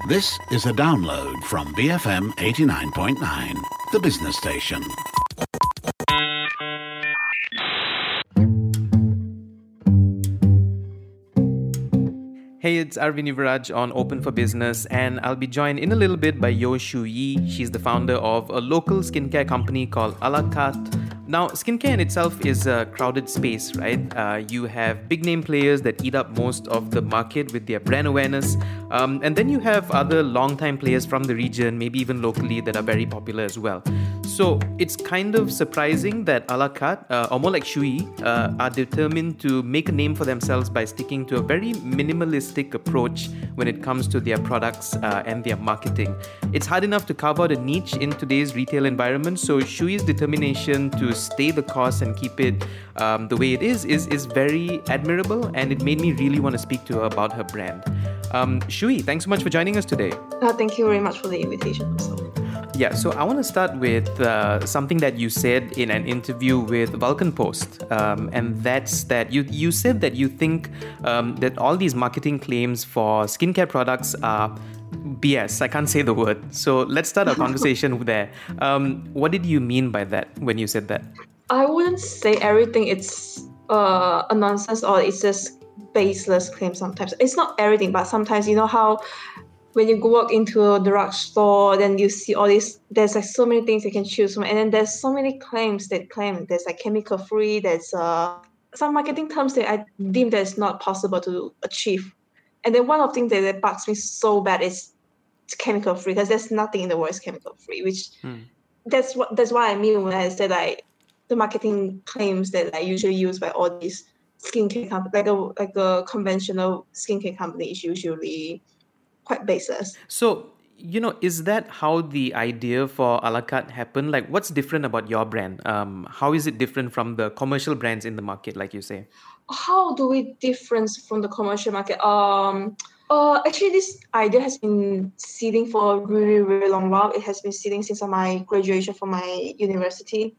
This is a download from BFM 89.9, the business station. Hey, it's Arvind Yuvraj on Open for Business, and I'll be joined in a little bit by Yo Shu Yi. She's the founder of a local skincare company called A La Carte. Now, skincare in itself is a crowded space, right? You have big name players that eat up most of the market with their brand awareness. And then you have other long-time players from the region, maybe even locally, that are very popular as well. So it's kind of surprising that A La Carte, or more like Shu Yi, are determined to make a name for themselves by sticking to a very minimalistic approach when it comes to their products and their marketing. It's hard enough to carve out a niche in today's retail environment, so Shu Yi's determination to stay the course and keep it the way it is very admirable, and it made me really want to speak to her about her brand. Shu Yi, thanks so much for joining us today. Thank you very much for the invitation also. Yeah, so I want to start with something that you said in an interview with Vulcan Post, and that's that you said that you think that all these marketing claims for skincare products are BS. I can't say the word. So let's start our conversation there. What did you mean by that when you said that? I wouldn't say everything it's a nonsense or it's just baseless claim sometimes. It's not everything, but sometimes you know how when you walk into a drugstore, then you see all these, there's like so many things you can choose from. And then there's so many claims that claim there's like chemical free, there's some marketing terms that I deem that it's not possible to achieve. And then one of the things that bugs me so bad is chemical free, because there's nothing in the world is chemical free, which that's what I mean when I say like the marketing claims that I usually use by all these skincare companies, like a conventional skincare company is usually quite baseless. So, is that how the idea for A La Carte happened? Like, what's different about your brand? How is it different from the commercial brands in the market, like you say? How do we difference from the commercial market? Actually, this idea has been seeding for a really, really long while. It has been seeding since my graduation from my university.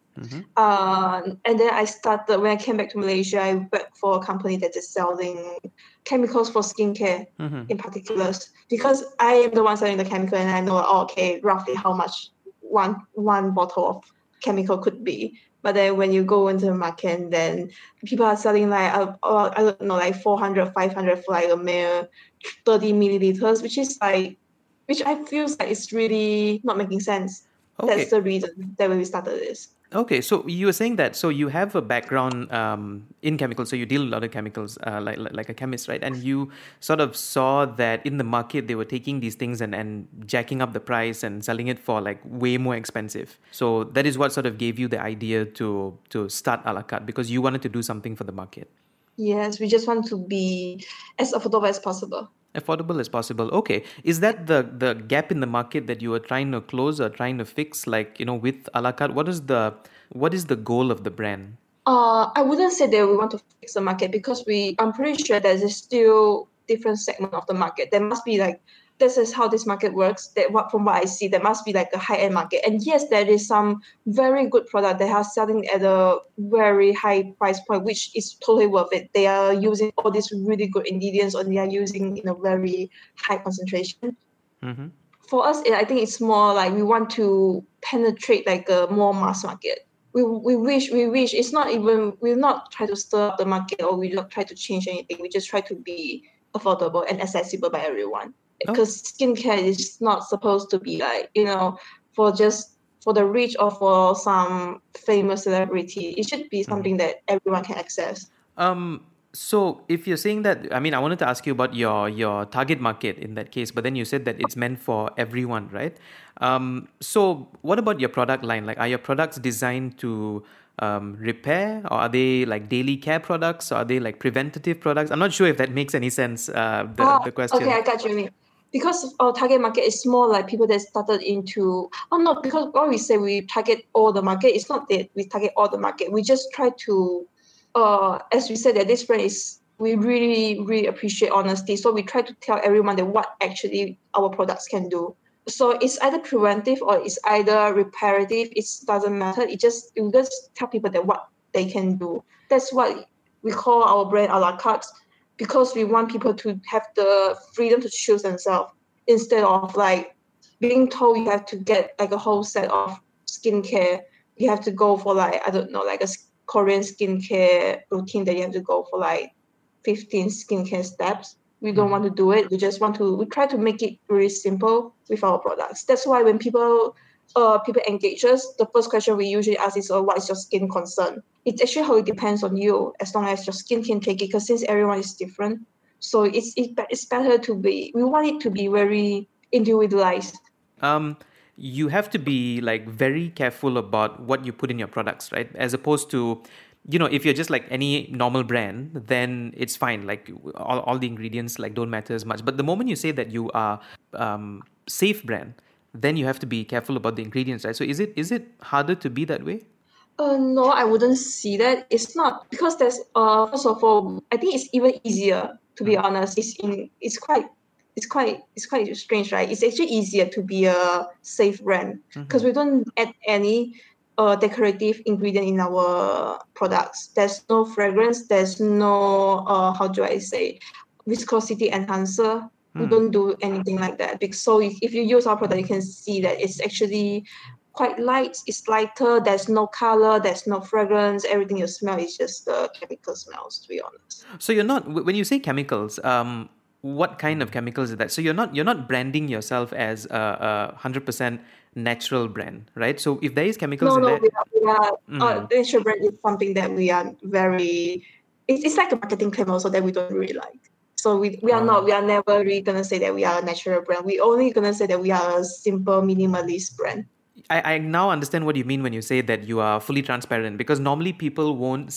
And then I started, when I came back to Malaysia, I worked for a company that is selling chemicals for skincare in particular, because I am the one selling the chemical and I know, roughly how much one bottle of chemical could be. But then when you go into the market, then people are selling like, I don't know, like 400, 500 for like a mere 30 milliliters, which I feel like it's really not making sense. Okay. That's the reason that we started this. Okay, so you were saying that, so you have a background in chemicals, so you deal with a lot of chemicals, like a chemist, right? And you sort of saw that in the market, they were taking these things and jacking up the price and selling it for like way more expensive. So that is what sort of gave you the idea to start A La Carte, because you wanted to do something for the market. Yes, we just want to be as affordable as possible. Affordable as possible. Okay. Is that the gap in the market that you were trying to close or trying to fix? Like, with A La Carte, what is the goal of the brand? I wouldn't say that we want to fix the market, because I'm pretty sure there's still different segment of the market. There must be like, this is how this market works. From what I see, there must be like a high-end market. And yes, there is some very good product they are selling at a very high price point, which is totally worth it. They are using all these really good ingredients, and they are using in a very high concentration. For us, I think it's more like we want to penetrate like a more mass market. We wish it's not even, we'll not try to stir up the market, or we don't try to change anything. We just try to be affordable and accessible by everyone. Because skincare is not supposed to be like, for the rich or for some famous celebrity. It should be something that everyone can access. So if you're saying that, I wanted to ask you about your target market in that case, but then you said that it's meant for everyone, right? So what about your product line? Like, are your products designed to repair, or are they like daily care products, or are they like preventative products? I'm not sure if that makes any sense, the question. Okay, I got you. Because our target market is more like people that started into, because when we say we target all the market, it's not that we target all the market. We just try to, as we said, that this brand is, we really, really appreciate honesty. So we try to tell everyone that what actually our products can do. So it's either preventive or it's either reparative. It doesn't matter. We just tell people that what they can do. That's what we call our brand A La Carte, because we want people to have the freedom to choose themselves. instead of like being told you have to get like a whole set of skincare. You have to go for like, I don't know, like a Korean skincare routine that you have to go for like 15 skincare steps. We don't want to do it. We try to make it really simple with our products. That's why when people engage us, the first question we usually ask is, what is your skin concern? It's actually how it depends on you, as long as your skin can take it, because since everyone is different. So it's better we want it to be very individualized. You have to be like very careful about what you put in your products, right? As opposed to, if you're just like any normal brand, then it's fine. Like all the ingredients like don't matter as much. But the moment you say that you are safe brand, then you have to be careful about the ingredients, right? So is it harder to be that way? No, I wouldn't see that. It's not, because there's first of all, I think it's even easier, to be honest. It's quite strange, right? It's actually easier to be a safe brand because we don't add any decorative ingredient in our products. There's no fragrance. There's no how do I say, viscosity enhancer. We don't do anything like that. So if you use our product, you can see that it's actually quite light. It's lighter. There's no color. There's no fragrance. Everything you smell is just the chemical smells, to be honest. So you're not, when you say chemicals, what kind of chemicals is that? So you're not branding yourself as a 100% natural brand, right? So if there is chemicals in there, natural brand is something that we are very. It's like a marketing claim also that we don't really like. So we are never really gonna say that we are a natural brand. We're only gonna say that we are a simple minimalist brand. I now understand what you mean when you say that you are fully transparent, because normally people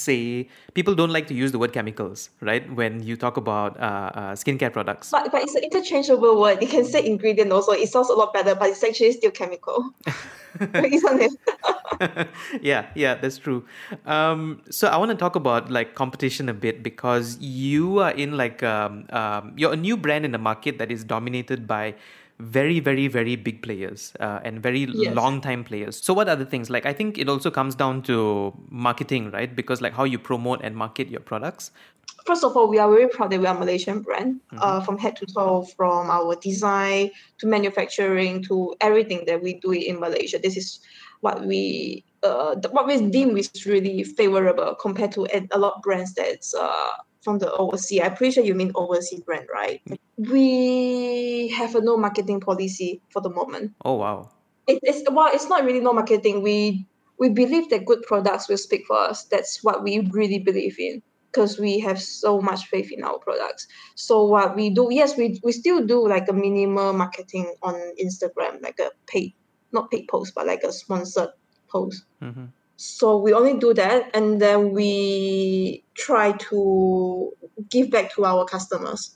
don't like to use the word chemicals, right? When you talk about skincare products. But it's an interchangeable word. You can say ingredient also. It sounds a lot better, but it's actually still chemical. Isn't it? Yeah, that's true. So I want to talk about like competition a bit, because you are in like you're a new brand in a market that is dominated by very, very, very big players and very long time players. So what are the things? Like, I think it also comes down to marketing, right? Because like how you promote and market your products. First of all, we are very proud that we are a Malaysian brand, from head to toe, from our design to manufacturing to everything that we do in Malaysia. This is what we deem is really favorable compared to a lot of brands that's from the overseas. I'm pretty sure you mean overseas brand, right? We have a no marketing policy for the moment. Oh wow! It's not really no marketing. We believe that good products will speak for us. That's what we really believe in, because we have so much faith in our products. So what we do, yes, we still do like a minimal marketing on Instagram, like a not paid post, but like a sponsored post. So we only do that, and then we try to give back to our customers.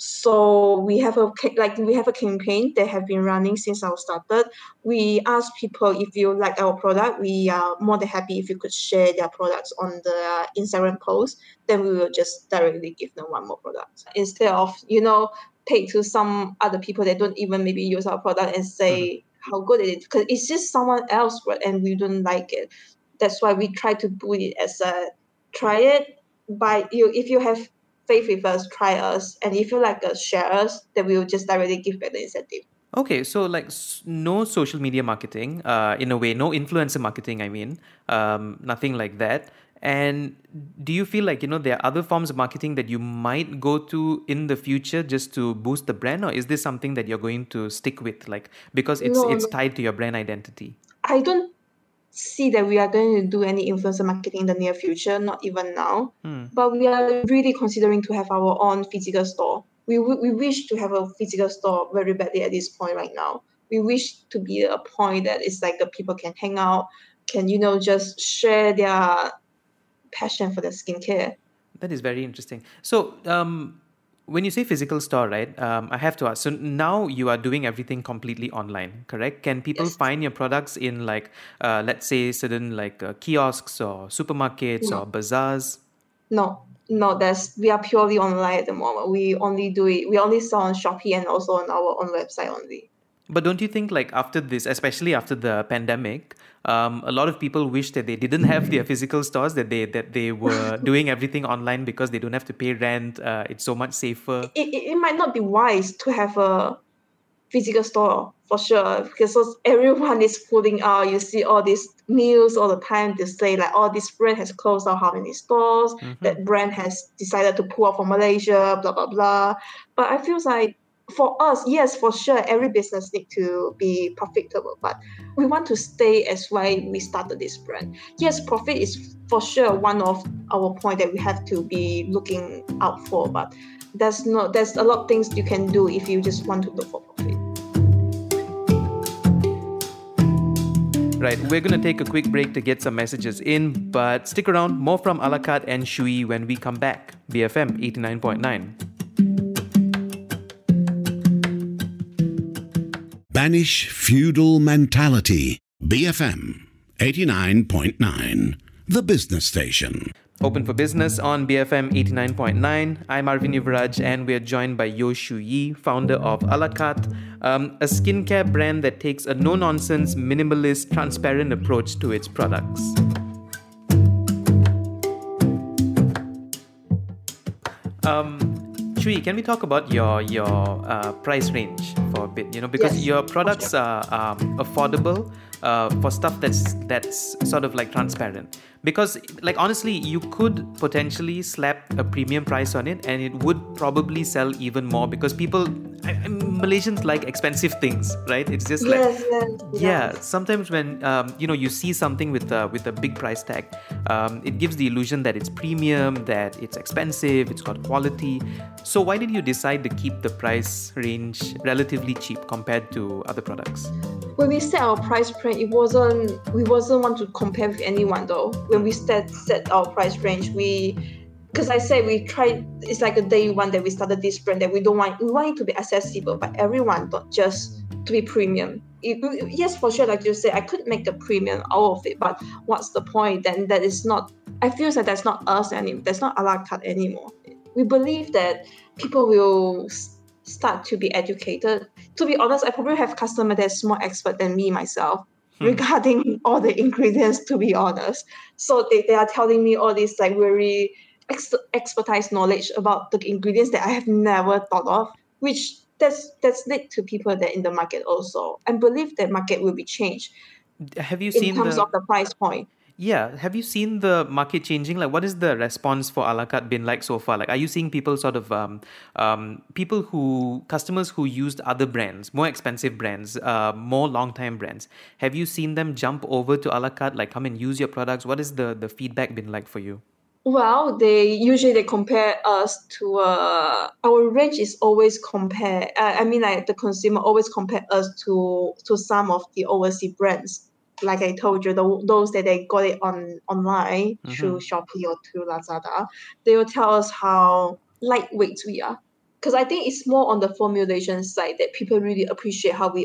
So we have a campaign that have been running since I started. We ask people, if you like our product, we are more than happy if you could share their products on the Instagram post. Then we will just directly give them one more product, instead of pay to some other people that don't even maybe use our product and say how good it is, because it's just someone else, and we don't like it. That's why we try to put it as a try it. If you have faith with us, try us, and if you like us, share us, then we will just directly give back the incentive. Okay, so like no social media marketing, in a way, no influencer marketing, I mean, nothing like that. And do you feel like, there are other forms of marketing that you might go to in the future just to boost the brand, or is this something that you're going to stick with, like, because it's tied to your brand identity? I don't see that we are going to do any influencer marketing in the near future, not even now. But we are really considering to have our own physical store. We wish to have a physical store very badly at this point right now. We wish to be at a point that it's like the people can hang out, can just share their passion for the skincare. That is very interesting. So when you say physical store, right, I have to ask, so now you are doing everything completely online, correct? Can people find your products in like, let's say certain like kiosks or supermarkets or bazaars? No, we are purely online at the moment. We only sell on Shopee and also on our own website only. But don't you think like after this, especially after the pandemic, a lot of people wish that they didn't have their physical stores, that they were doing everything online because they don't have to pay rent. It's so much safer. It might not be wise to have a physical store for sure, because everyone is pulling out. You see all these news all the time to say like, oh, this brand has closed out how many stores, that brand has decided to pull out from Malaysia, blah blah blah. But I feel like for us, yes, for sure, every business need to be profitable, but we want to stay as why we started this brand. Yes, profit is for sure one of our point that we have to be looking out for, but there's a lot of things you can do if you just want to look for profit. Right, we're going to take a quick break to get some messages in, but stick around, more from a la carte and Shui when we come back. BFM 89.9. Banish feudal mentality. BFM 89.9, the business station. Open for Business on BFM 89.9. I'm Arvin Yuvraj and we're joined by Yo Shu Yi, founder of a la carte, a skincare brand that takes a no-nonsense, minimalist, transparent approach to its products. Shui, can we talk about your price range for a bit? Because your products are affordable for stuff that's sort of like transparent. Because, like, honestly, you could potentially slap a premium price on it and it would probably sell even more because Malaysians like expensive things, right? It's just sometimes when, you see something with a big price tag, it gives the illusion that it's premium, that it's expensive, it's got quality. So why did you decide to keep the price range relatively cheap compared to other products? When we set our price range, we wasn't want to compare with anyone though. When we set our price range, because I said we tried, it's like a day one that we started this brand that we want it to be accessible by everyone, not just to be premium. Yes, for sure, like you say, I could make a premium out of it, but what's the point? Then that is not, I feel like that's not us anymore. That's not a la carte anymore. We believe that people will start to be educated. To be honest, I probably have customer that's more expert than me myself regarding all the ingredients, to be honest. So they are telling me all this like very expertise knowledge about the ingredients that I have never thought of, which that's led to people that in the market also. I believe that market will be changed. Have you seen in terms of the price point? Yeah. Have you seen the market changing? Like, what is the response for a la carte been like so far? Like, are you seeing people sort of, customers who used other brands, more expensive brands, more long-time brands, have you seen them jump over to a la carte, like come and use your products? What is the feedback been like for you? Well, they compare us to our range is always compare. Like the consumer always compare us to some of the overseas brands. Like I told you, those that they got it online through Shopee or through Lazada, they will tell us how lightweight we are. Because I think it's more on the formulation side that people really appreciate how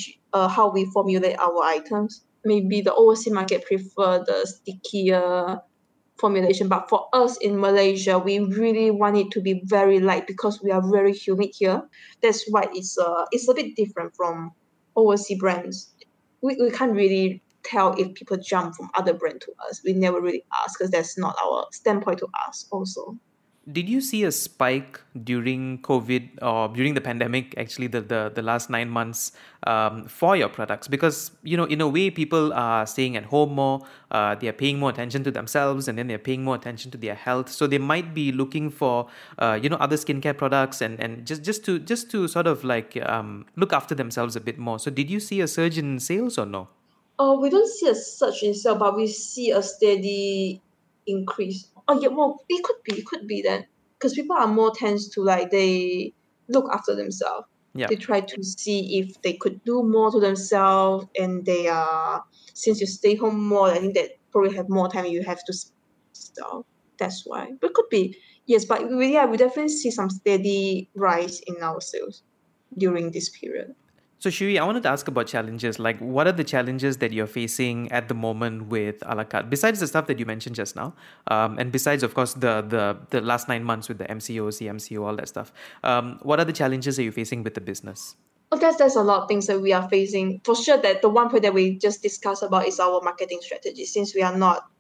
we formulate our items. Maybe the overseas market prefer the stickier formulation, but for us in Malaysia, we really want it to be very light because we are very humid here. That's why it's a bit different from overseas brands. We can't really tell if people jump from other brand to us. We never really ask because that's not our standpoint to ask also. Did you see a spike during COVID or during the pandemic, actually the last 9 months for your products? Because, in a way, people are staying at home more, they are paying more attention to themselves and then they're paying more attention to their health. So they might be looking for, other skincare products and just to sort of like look after themselves a bit more. So did you see a surge in sales or no? We don't see a surge in sales, but we see a steady increase. Oh yeah, well, it could be then, because people are more tends to like they look after themselves. Yeah. They try to see if they could do more to themselves, and they are since you stay home more, I think that probably have more time you have to sell. That's why. But it could be yes, but we definitely see some steady rise in our sales during this period. So Shui, I wanted to ask about challenges. Like, what are the challenges that you're facing at the moment with a la carte? Besides the stuff that you mentioned just now, and besides, of course, the last 9 months with the MCO, CMCO, all that stuff. What are the challenges that you're facing with the business? Oh, there's a lot of things that we are facing. For sure, that the one point that we just discussed about is our marketing strategy. Since we are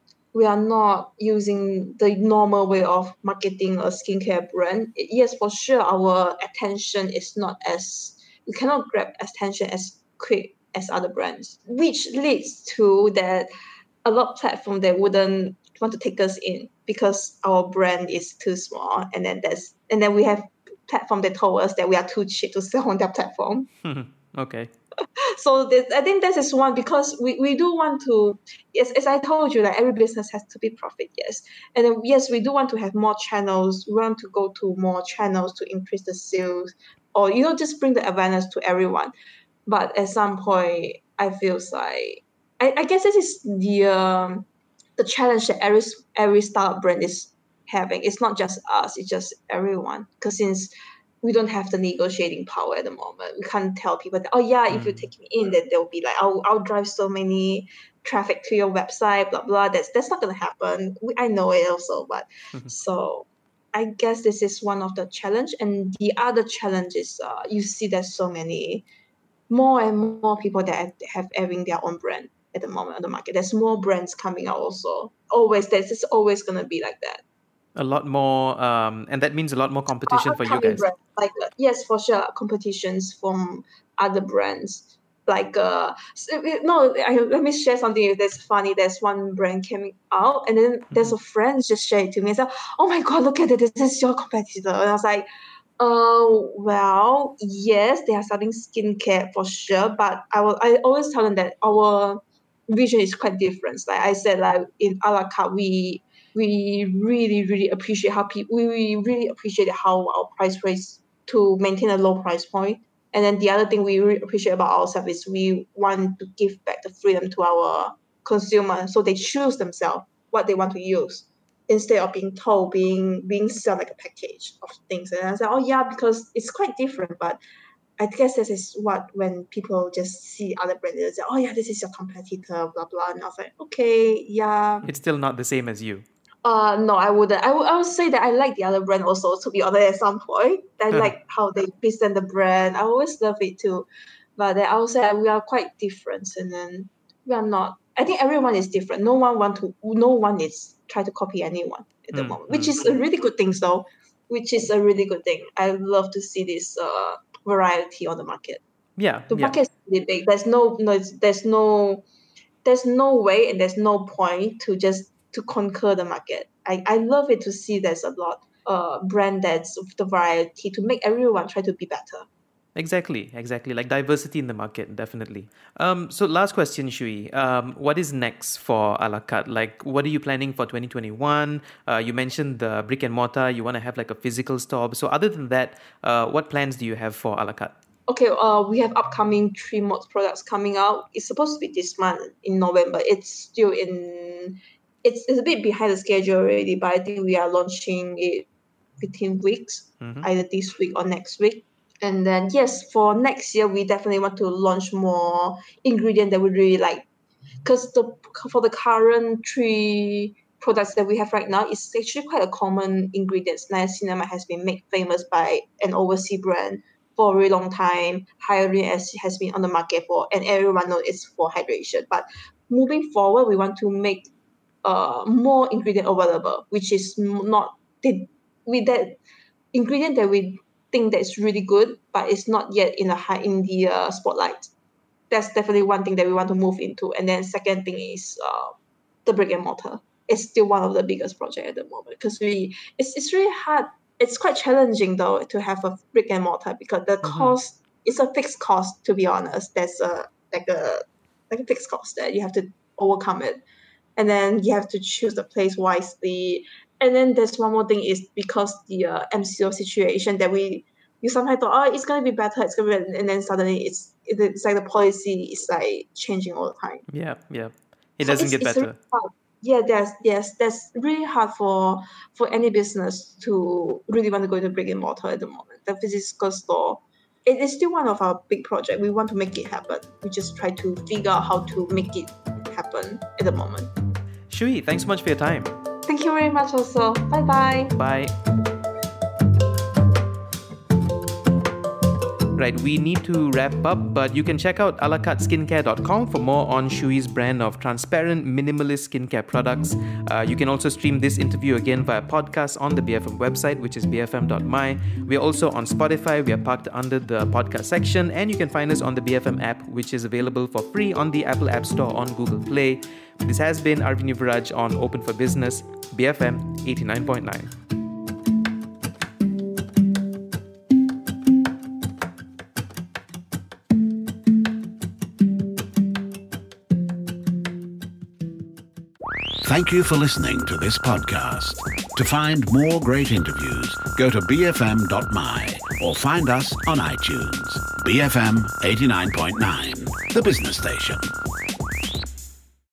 not using the normal way of marketing a skincare brand. Yes, for sure, our attention is not as we cannot grab attention as quick as other brands, which leads to that a lot of platforms that wouldn't want to take us in because our brand is too small, and then we have platform that told us that we are too cheap to sell on their platform. Okay. So I think that is one, because we do want to, yes, as I told you, like every business has to be profit, yes. And then, yes, we do want to have more channels. We want to go to more channels to increase the sales, or, just bring the awareness to everyone. But at some point, I feel like, I guess this is the challenge that every startup brand is having. It's not just us, it's just everyone. Because since we don't have the negotiating power at the moment, we can't tell people that, if you take me in, then they'll be like, I'll drive so many traffic to your website, blah blah. That's not gonna happen. I know it also, but so I guess this is one of the challenge. And the other challenge is you see there's so many more and more people that have having their own brand at the moment on the market. There's more brands coming out also. It's always gonna be like that. A lot more, and that means a lot more competition for you guys. Brands, yes, for sure, competitions from other brands. Let me share something that's funny. There's one brand coming out, and then there's a friend just shared it to me and said, "Oh my God, look at it! This is your competitor." And I was like, well, yes, they are selling skincare for sure, but I always tell them that our vision is quite different. Like I said, like in a la carte, we really, really appreciate we really appreciate how our price raise to maintain a low price point. And then the other thing we really appreciate about ourselves is we want to give back the freedom to our consumers, so they choose themselves what they want to use, instead of being told, being sold like a package of things. And I said, because it's quite different. But I guess this is what, when people just see other brands, they say, this is your competitor, blah blah. And I was like, okay, yeah. It's still not the same as you. No, I wouldn't. I would say that I like the other brand also, to be honest, at some point. I like how they present the brand. I always love it too. But then I would say we are quite different, and then we are not. I think everyone is different. No one is trying to copy anyone at the moment, which is a really good thing though. Which is a really good thing. I love to see this variety on the market. Yeah. The market is really big. There's no way and there's no point to conquer the market. I love it to see there's a lot brand that's of the variety to make everyone try to be better. Exactly. Like diversity in the market, definitely. So last question, Shui. What is next for a la carte? Like, what are you planning for 2021? You mentioned the brick and mortar. You want to have like a physical store. So other than that, what plans do you have for a la carte? Okay, we have upcoming 3 more products coming out. It's supposed to be this month in November. It's still it's a bit behind the schedule already, but I think we are launching it within weeks, either this week or next week. And then, yes, for next year, we definitely want to launch more ingredients that we really like. Because for the current 3 products that we have right now, it's actually quite a common ingredient. Niacinamide has been made famous by an overseas brand for a very long time. Hyaluron has been on the market and everyone knows it's for hydration. But moving forward, we want to make more ingredient available, which is not with that ingredient that we think that's really good, but it's not yet in the spotlight. That's definitely one thing that we want to move into. And then second thing is the brick and mortar. It's still one of the biggest projects at the moment, because it's really hard. It's quite challenging though to have a brick and mortar, because the cost is a fixed cost. To be honest, there's a fixed cost that you have to overcome it. And then you have to choose the place wisely. And then there's one more thing, is because the MCO situation that you sometimes thought, it's going to be better, and then suddenly it's like the policy is like changing all the time. Yeah. It doesn't get better. Really hard. That's really hard for any business to really want to go into brick and mortar at the moment. The physical store, it is still one of our big projects. We want to make it happen. We just try to figure out how to make it happen at the moment. Shui, thanks so much for your time. Thank you very much also. Bye-bye. Bye. Right, we need to wrap up, but you can check out alacarteskincare.com for more on Shui's brand of transparent, minimalist skincare products. You can also stream this interview again via podcast on the BFM website, which is bfm.my. We are also on Spotify. We are parked under the podcast section, and you can find us on the BFM app, which is available for free on the Apple App Store on Google Play. This has been Arvin Yuvaraj on Open for Business, BFM 89.9. Thank you for listening to this podcast. To find more great interviews, go to bfm.my or find us on iTunes. BFM 89.9, the business station.